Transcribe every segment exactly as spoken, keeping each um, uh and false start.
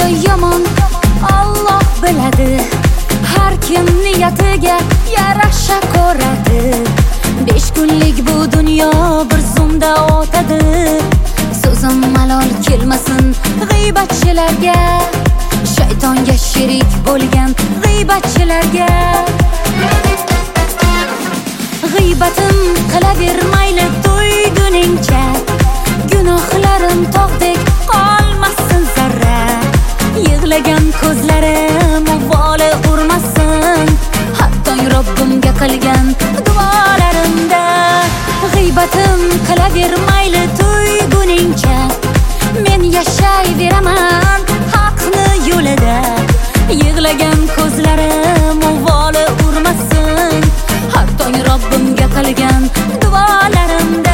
yomon Alloh biladi, har kim niyatiga yarasha ko'radi. Besh kunlik bu dunyo bir zumda o'tadi. So'zim malol kelmasin g'iybatchilarga, shaytonga sherik bo'lgan g'iybatchilarga. G'iybatim qilavermayli to'yguningcha, gunohlarim tog'dek qolmasin zarra. Yig'lagan ko'zlarim uvoli urmasin, hattoy Robbimga qilgan duolarimda. G'iybatim qilavermayli to'yguningcha, men yashayveraman haqni yo'lida. Yig'lagan ko'zlarim uvoli urmasin, hattoy Robbimga qilgan duolarimda.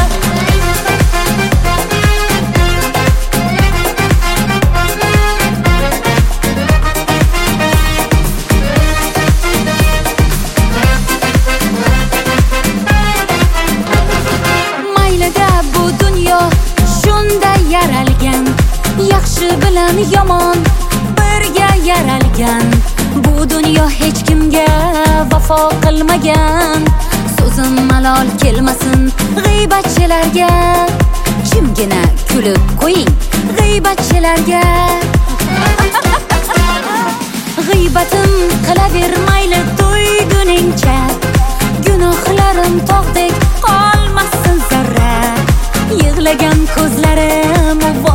Yaralgan, yaxshi bilan yomon birga yaralgan. Bu dunyo hech kimga vafo qilmagan. So'zim malol kelmasin g'iybatchilarga, jimgina kulib qo'ying g'iybatchilarga. G'iybatim qilavermayli to'yguningcha, gunohlarim tog'dek qolmasin zarra. Yig'lagan ko'zlarim